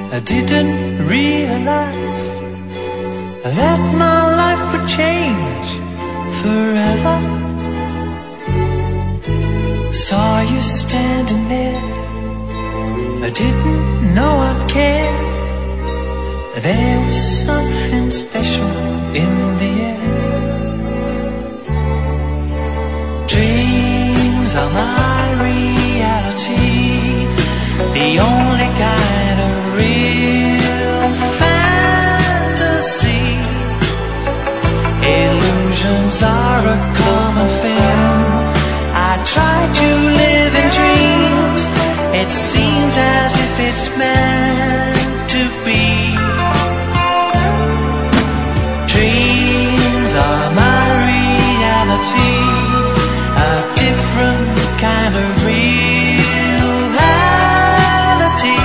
I didn't realize that my life would change forever. Saw you standing there, I didn't know I'd care. There was something special in the air. Dreams are my reality, the only kind of real fantasy. Illusions are a common thing. I try to live in dreams. It seems as if it's meant to be. Dreams are my reality, a different kind of reality.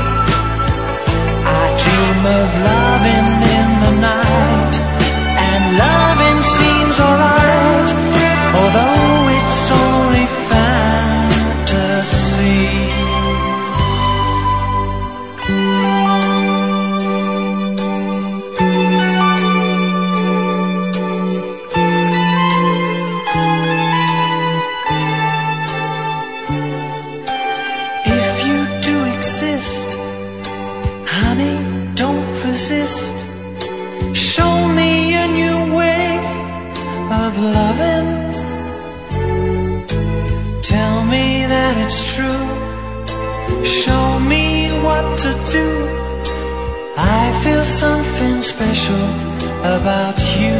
I dream of loving in the night, and loving seems alright, although it's only fantasy. Honey, don't resist. Show me a new way of loving. Tell me that it's true. Show me what to do. I feel something special about you.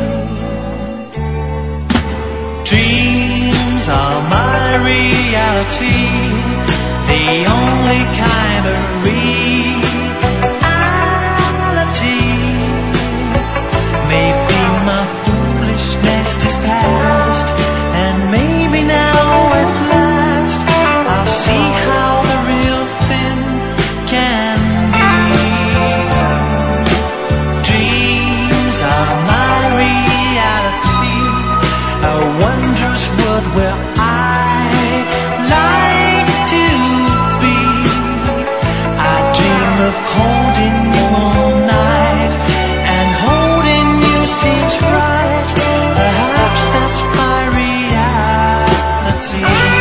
Dreams are my reality, the only kind of reality. Maybe my foolishness is past, and maybe now at last I'll see how the real thing can be. Dreams are my reality, a wondrous world where I like to be. I dream of holding you all night, and holding you seems right. Perhaps that's my reality.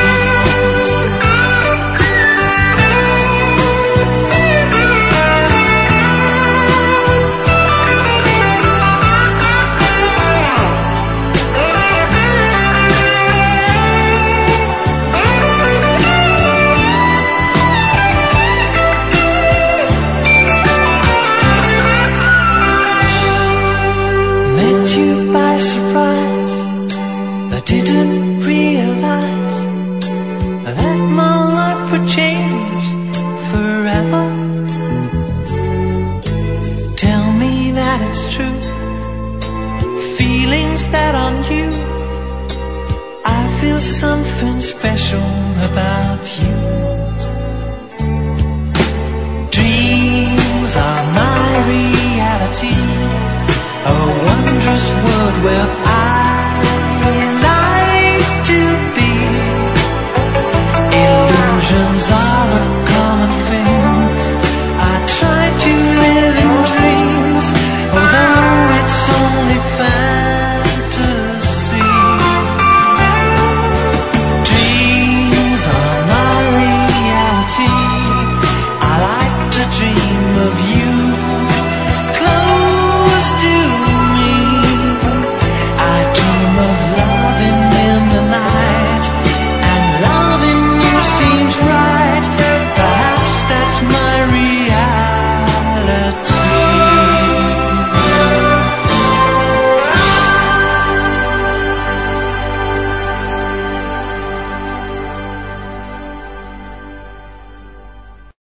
Met you by surprise, I didn't realize that my life would change forever. Tell me that it's true, feelings that aren't you. I feel something special about you.